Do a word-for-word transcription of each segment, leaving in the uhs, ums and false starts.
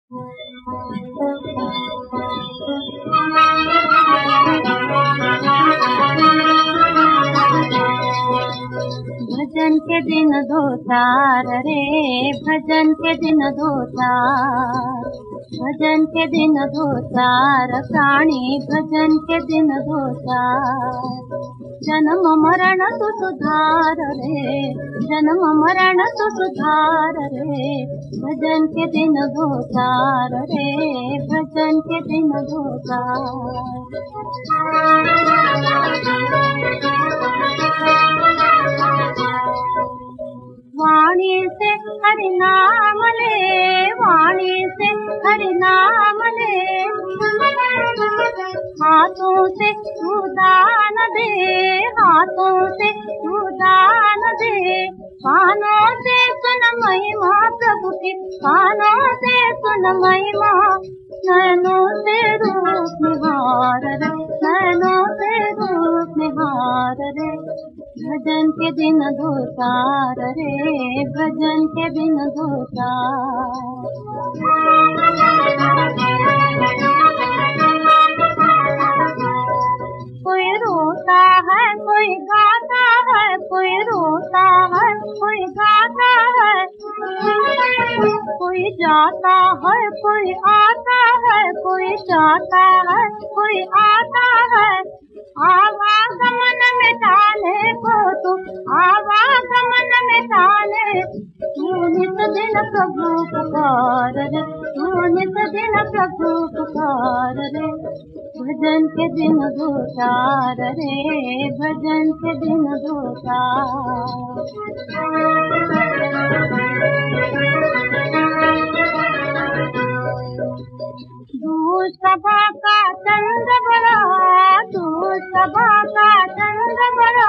भजन के दिन दो चार रे, भजन के दिन दो चार, भजन के दिन दो चार प्राणी, भजन के दिन दो चार। जन्म मरण तु सुधार रे, जन्म मरण तु सुधार रे, भजन के दिन दो चार रे, भजन के दिन दो चार। वाणी से हरि नाम ले, वाणी से हरि नाम ले, हाथों से तू दान दे, हाथों से तू दान दे, कानों से सुन महिमा प्रभु की, कानों से सुन महिमा, नैनों से रूप निहार रे, नैनों से रूप निहार रे, भजन के दिन दो चार रे, भजन के दिन दो चार। कोई रोता है कोई गाता है, कोई रोता है कोई गाता है, कोई जाता है कोई आता है, कोई जाता है कोई आता है, आवागमन में डाले को तू, आवागमन में डाले, तू नित दिन प्रभु पुकार रे, तू नित दिन प्रभु पुकार रे, भजन के दिन दो चार रे, भजन के दिन दो चार। दूर सभा का चंद्र बड़ा, दूर सभा का चंद्र बड़ा,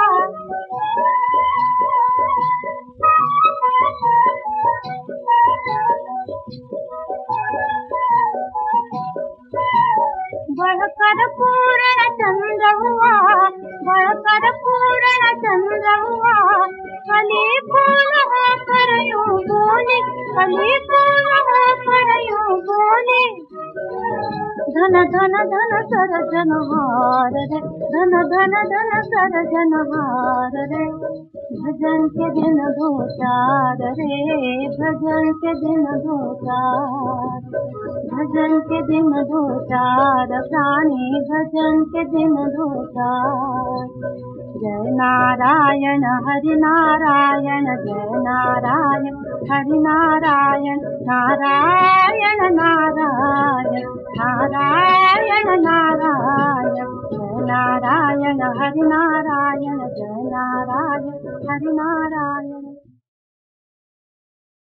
बढ़कर पूर्ण चंद्र हुआ, बढ़कर पूर्ण चंद्र हुआ, कली फूल होकर यूं बोली, कली फूल होकर यूं बोली, धन धन धन सर्जनहार रे, धन धन धन सर्जनहार रे, भजन के दिन दो चार रे, भजन के दिन दो चार, भजन के दिन दो चार प्राणी, भजन के दिन दो चार। जय नारायण हरि नारायण, जय नारायण हरि नारायण, नारायण नारायण नारायण नारायण, जय नारायण हरि नारायण, जय नारायण हरि नारायण।